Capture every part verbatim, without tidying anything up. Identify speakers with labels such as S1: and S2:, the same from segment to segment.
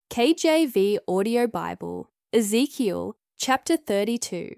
S1: K J V Audio Bible, Ezekiel chapter thirty-two.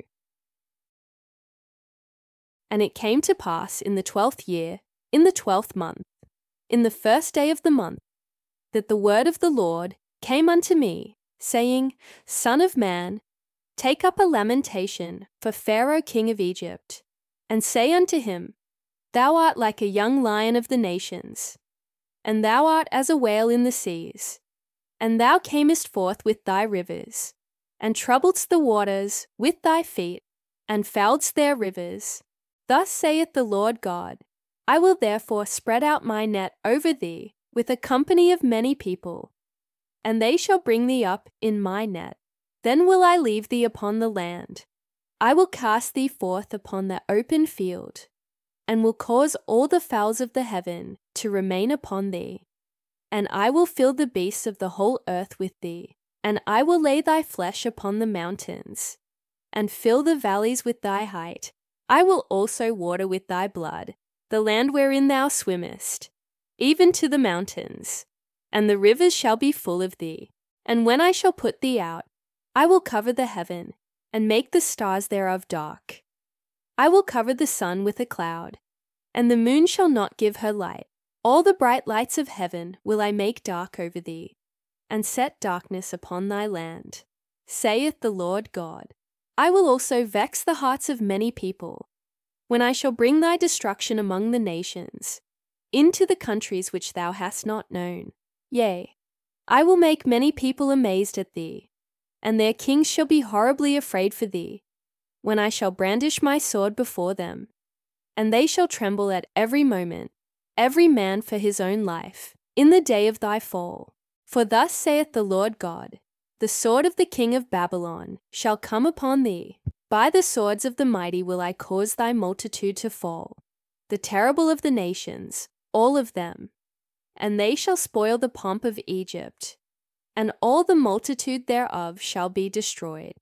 S1: And it came to pass in the twelfth year, in the twelfth month, in the first day of the month, that the word of the Lord came unto me, saying, Son of man, take up a lamentation for Pharaoh king of Egypt, and say unto him, Thou art like a young lion of the nations, and thou art as a whale in the seas. And thou camest forth with thy rivers, and troubledst the waters with thy feet, and fouledst their rivers. Thus saith the Lord God, I will therefore spread out my net over thee with a company of many people, and they shall bring thee up in my net. Then will I leave thee upon the land. I will cast thee forth upon the open field, and will cause all the fowls of the heaven to remain upon thee. And I will fill the beasts of the whole earth with thee, and I will lay thy flesh upon the mountains, and fill the valleys with thy height. I will also water with thy blood the land wherein thou swimmest, even to the mountains, and the rivers shall be full of thee. And when I shall put thee out, I will cover the heaven, and make the stars thereof dark. I will cover the sun with a cloud, and the moon shall not give her light. All the bright lights of heaven will I make dark over thee, and set darkness upon thy land, saith the Lord God. I will also vex the hearts of many people, when I shall bring thy destruction among the nations, into the countries which thou hast not known. Yea, I will make many people amazed at thee, and their kings shall be horribly afraid for thee, when I shall brandish my sword before them, and they shall tremble at every moment, every man for his own life, in the day of thy fall. For thus saith the Lord God, the sword of the king of Babylon shall come upon thee. By the swords of the mighty will I cause thy multitude to fall, the terrible of the nations, all of them. And they shall spoil the pomp of Egypt, and all the multitude thereof shall be destroyed.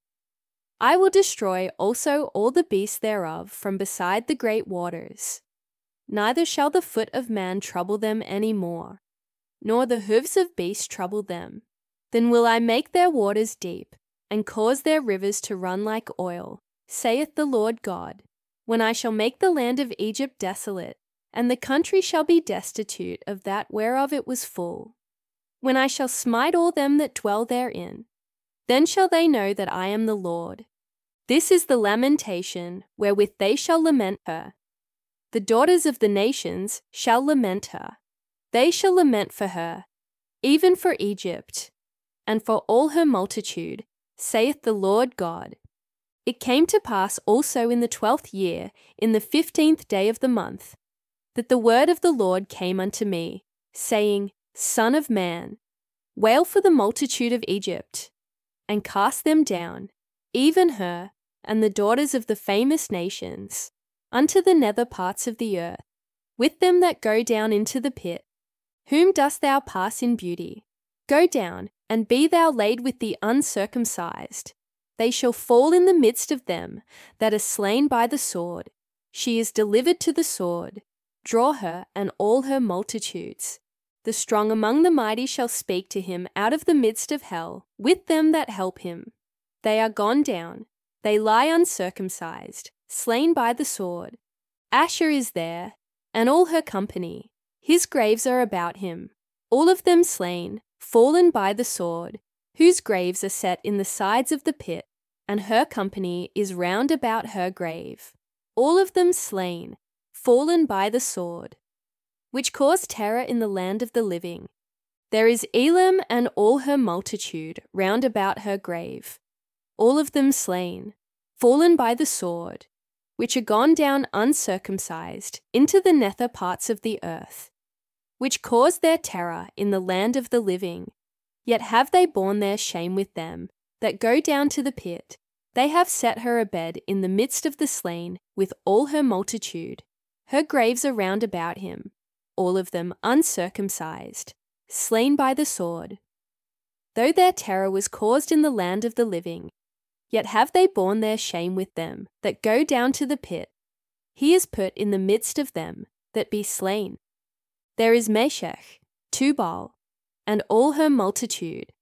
S1: I will destroy also all the beasts thereof from beside the great waters. Neither shall the foot of man trouble them any more, nor the hoofs of beasts trouble them. Then will I make their waters deep, and cause their rivers to run like oil, saith the Lord God, when I shall make the land of Egypt desolate, and the country shall be destitute of that whereof it was full. When I shall smite all them that dwell therein, then shall they know that I am the Lord. This is the lamentation wherewith they shall lament her. The daughters of the nations shall lament her. They shall lament for her, even for Egypt, and for all her multitude, saith the Lord God. It came to pass also in the twelfth year, in the fifteenth day of the month, that the word of the Lord came unto me, saying, Son of man, wail for the multitude of Egypt, and cast them down, even her, and the daughters of the famous nations, unto the nether parts of the earth, with them that go down into the pit. Whom dost thou pass in beauty? Go down, and be thou laid with the uncircumcised. They shall fall in the midst of them that are slain by the sword. She is delivered to the sword. Draw her and all her multitudes. The strong among the mighty shall speak to him out of the midst of hell, with them that help him. They are gone down, they lie uncircumcised, slain by the sword. Asher is there, and all her company. His graves are about him, all of them slain, fallen by the sword, whose graves are set in the sides of the pit, and her company is round about her grave. All of them slain, fallen by the sword, which caused terror in the land of the living. There is Elam and all her multitude round about her grave, all of them slain, fallen by the sword, which are gone down uncircumcised into the nether parts of the earth, which caused their terror in the land of the living. Yet have they borne their shame with them that go down to the pit. They have set her a bed in the midst of the slain with all her multitude. Her graves are round about him, all of them uncircumcised, slain by the sword. Though their terror was caused in the land of the living, yet have they borne their shame with them that go down to the pit. He is put in the midst of them that be slain. There is Meshech, Tubal, and all her multitude,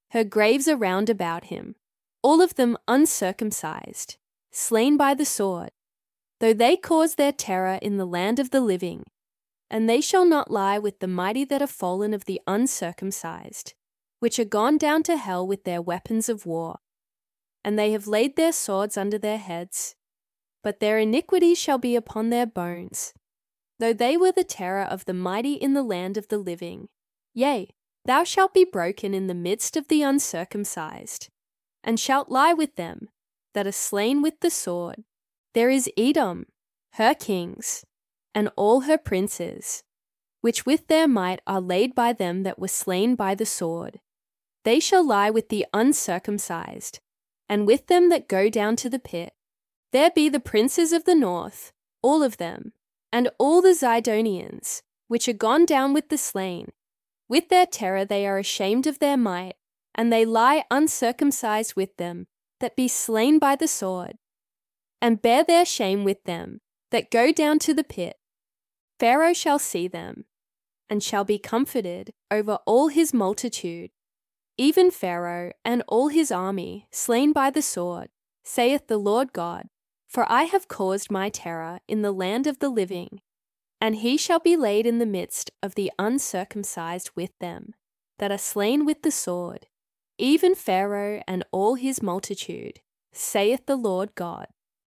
S1: her graves are round about him, all of them uncircumcised, slain by the sword, though they cause their terror in the land of the living. And they shall not lie with the mighty that are fallen of the uncircumcised, which are gone down to hell with their weapons of war. And they have laid their swords under their heads, but their iniquity shall be upon their bones, though they were the terror of the mighty in the land of the living. Yea, thou shalt be broken in the midst of the uncircumcised, and shalt lie with them that are slain with the sword. There is Edom, her kings, and all her princes, which with their might are laid by them that were slain by the sword. They shall lie with the uncircumcised, and with them that go down to the pit. There be the princes of the north, all of them, and all the Zidonians, which are gone down with the slain. With their terror they are ashamed of their might, and they lie uncircumcised with them that be slain by the sword, and bear their shame with them that go down to the pit. Pharaoh shall see them, and shall be comforted over all his multitude, even Pharaoh and all his army slain by the sword, saith the Lord God. For I have caused my terror in the land of the living, and he shall be laid in the midst of the uncircumcised with them that are slain with the sword, even Pharaoh and all his multitude, saith the Lord God.